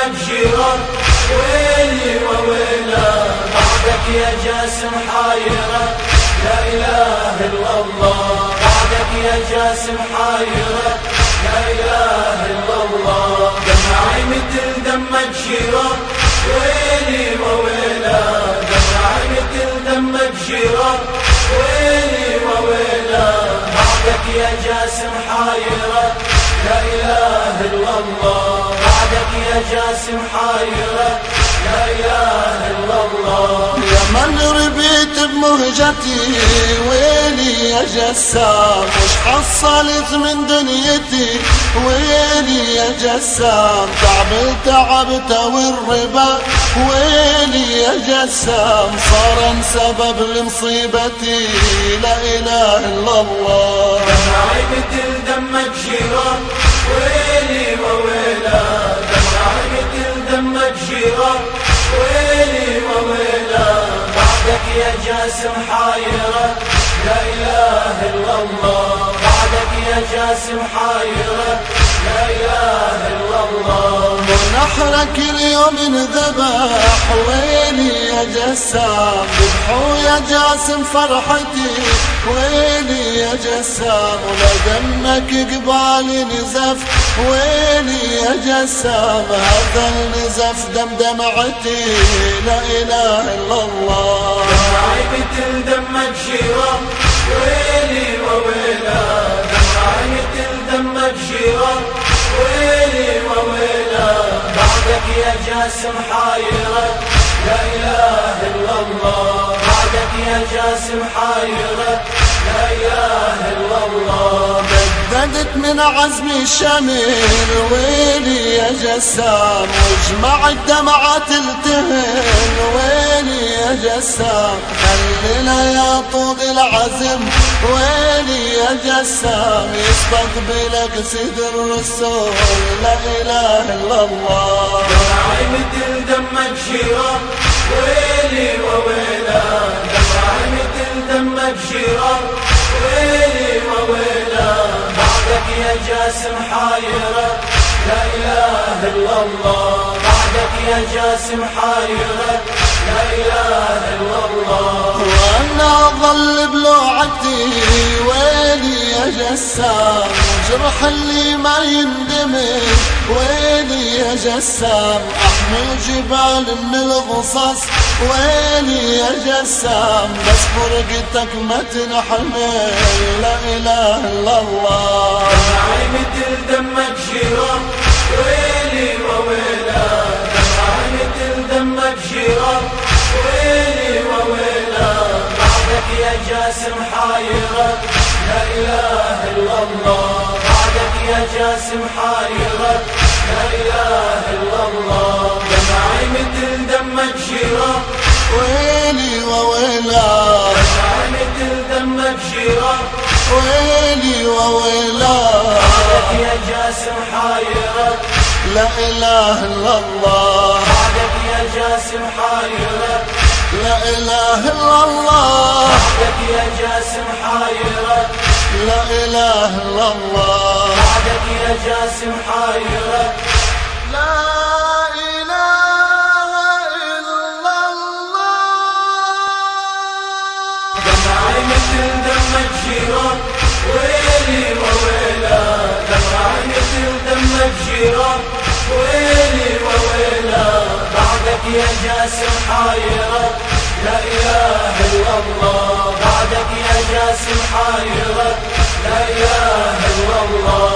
جيرة، ويلي وويلا بعدك يا جاسم حايرة، لا إله إلا الله بعدك يا جاسم حايرة، لا إله إلا الله. دمعي مثل دمك جيرة، ويلي وويلا دمعي مثل دمك جيرة، ويلي وويلا بعدك يا جاسم حايرة، لا إله إلا الله بعدك يا جاسم حايرة، لا إله إلا الله. يا من ربيت بمهجتي ويلي يا جسام، وش حصلت من دنيتي ويلي يا جسام، تعبت والربا ويلي يا جسام، صار سبب لمصيبتي، لا إله إلا الله. دمعي مثل دمك جيرة، ويلي وويلا دمعي مثل دمك جيرة، ويلي وويلا بعدك يا جاسم حايرة، لا إله إلا الله بعدك يا جاسم حايرة، لا إله إلا الله. ونحرك اليوم انذبح ويلي يا جسام، ذبحوا يا جاسم فرحتي ويلي يا جسام، ولا دمك قبالي نزف ويلي يا جسام، هذا النزف دم دمعتي، لا إله إلا الله. دمعي مثل دمك جيرة، ويلي وويلا دمعي مثل دمك جيرة، ويلي وويلا بعدك يا جاسم حايرة، لا إله إلا الله بعدك يا جاسم حايرة، لا إله إلا الله. بددت من عزمي الشميل ويلي يا جسام، واجمع الدمعة تلتهل ويلي يا جسام، خلينا يا طوق العزم ويلي يا جسام، يستقبلك سيد الرسول، لا إله إلا الله. دمعي مثل دمك جيرة، ويلي وويلا دمعي مثل دمك جيرة، ويلي وويلا بعدك يا جاسم حايرة، لا إله إلا الله بعدك يا جاسم حايرة، لا إله إلا الله. وأنا أظل بلوعتي ويلي يا جسام، جرح اللي ما يندمج ويلي يا جسام، أحمل جبال من الغصص ويلي يا جسام، بس فرقتك ما تنحمل، لا إله إلا الله. دمعي مثل دمك جيرة، ويلي وويلا دمعي مثل دمك جيرة، ويلي وويلا بعدك يا جاسم حايرة، لا إله إلا الله بعدك يا جاسم حايرة، لا إله إلا الله. دمعي مثل دمك جيرة، ويلي وويلا دمعي مثل دمك جيرة، ويلي وويلا بعدك يا جاسم حايرة، لا إله إلا الله بعدك يا جاسم حايرة، لا إله إلا الله بعدك يا جاسم حايرة، لا إله إلا الله بعدك يا جاسم حايرة، لا إله إلا الله. دمعي مثل دمك جيرة، ويلي وويلا دمعي مثل دمك جيرة، ويلي وويلا بعدك يا جاسم حايرة، لا إله إلا الله بعدك يا جاسم حايرة، لا إله إلا الله.